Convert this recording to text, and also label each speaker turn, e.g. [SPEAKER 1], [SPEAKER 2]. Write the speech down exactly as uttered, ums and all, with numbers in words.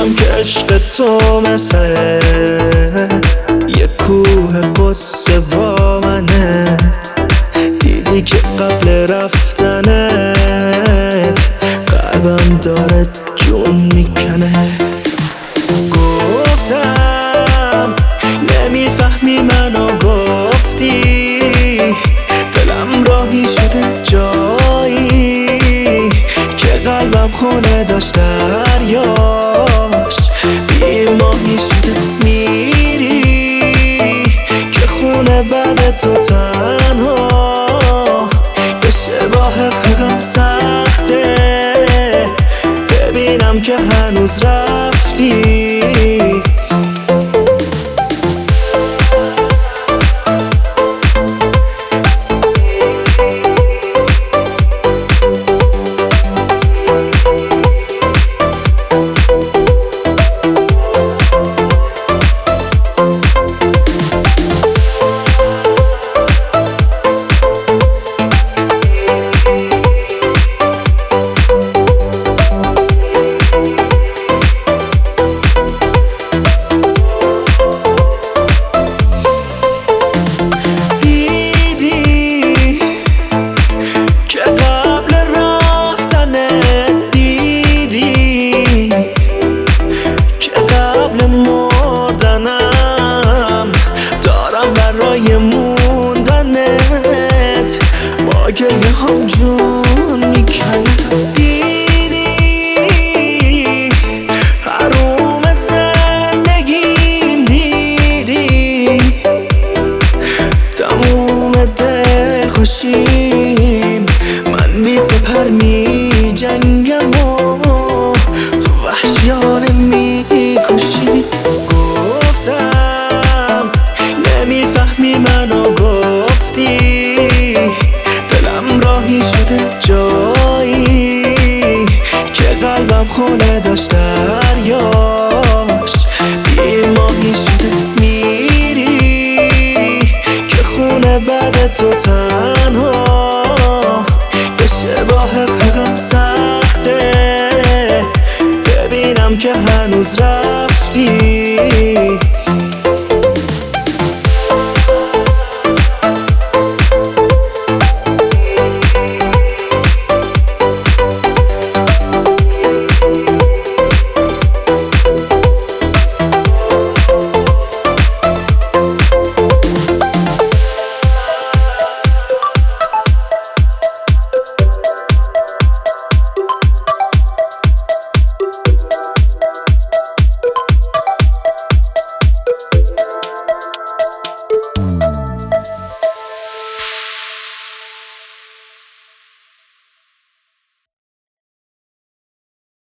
[SPEAKER 1] میدونم که عشق تو مثل یه کوه قصه با منه. دیدی که قبل رفتنت قلبم داره جون میکنه. گفتم نمیفهمی منو، گفتی دلم راهی شده جایی که قلبم خونه داشت دریاش بی ماهی شده. میری که خونه بعد تو تنها بشه با حقیقم سخته ببینم که هنوز رفتی. برای موندنت با گریه هم جون میکنه. دیدی حروم زندگیم، دیدی تموم دل خوشیم. من بی سپر می جنگم و تو وحشیانه می کشی. نمیفهمی منو، گفتی دلم راهی شده جایی که قلبم خونه